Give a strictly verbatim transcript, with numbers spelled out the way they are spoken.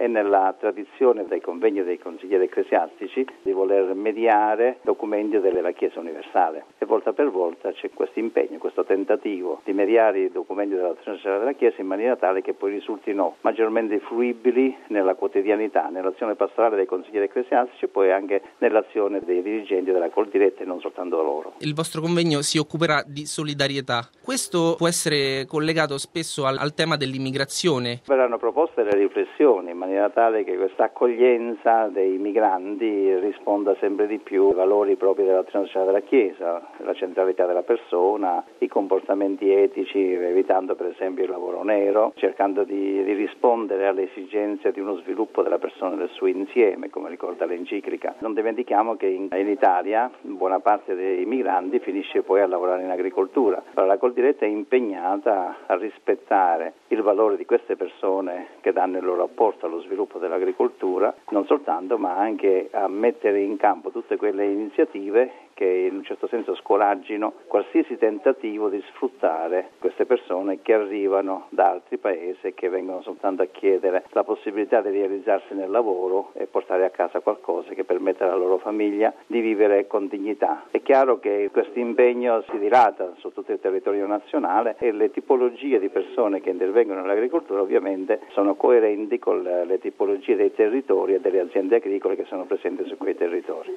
È nella tradizione dei convegni dei consiglieri ecclesiastici di voler mediare documenti della Chiesa universale e volta per volta c'è questo impegno, questo tentativo di mediare i documenti della dottrina sociale della Chiesa in maniera tale che poi risultino maggiormente fruibili nella quotidianità, nell'azione pastorale dei consiglieri ecclesiastici e poi anche nell'azione dei dirigenti della Coldiretti e non soltanto loro. Il vostro convegno si occuperà di solidarietà. Questo può essere collegato spesso al, al tema dell'immigrazione. Verranno proposte le riflessioni in maniera tale che questa accoglienza dei migranti risponda sempre di più ai valori propri della dottrina sociale della Chiesa, la centralità della persona, i comportamenti etici, evitando per esempio il lavoro nero, cercando di, di rispondere alle esigenze di uno sviluppo della persona nel suo insieme, come ricorda l'enciclica. Non dimentichiamo che in, in Italia buona parte dei migranti finisce poi a lavorare in agricoltura. Allora, la Coldiretti è impegnata a rispettare il valore di queste persone che danno il loro apporto allo sviluppo dell'agricoltura, non soltanto ma anche a mettere in campo tutte quelle iniziative che in un certo senso scoraggino qualsiasi tentativo di sfruttare queste persone che arrivano da altri paesi e che vengono soltanto a chiedere la possibilità di realizzarsi nel lavoro e portare a casa qualcosa che permetta alla loro famiglia di vivere con dignità. È chiaro che questo impegno si dilata su tutto il territorio nazionale e le tipologie di persone che intervengono nell'agricoltura ovviamente sono coerenti con le tipologie dei territori e delle aziende agricole che sono presenti su quei territori.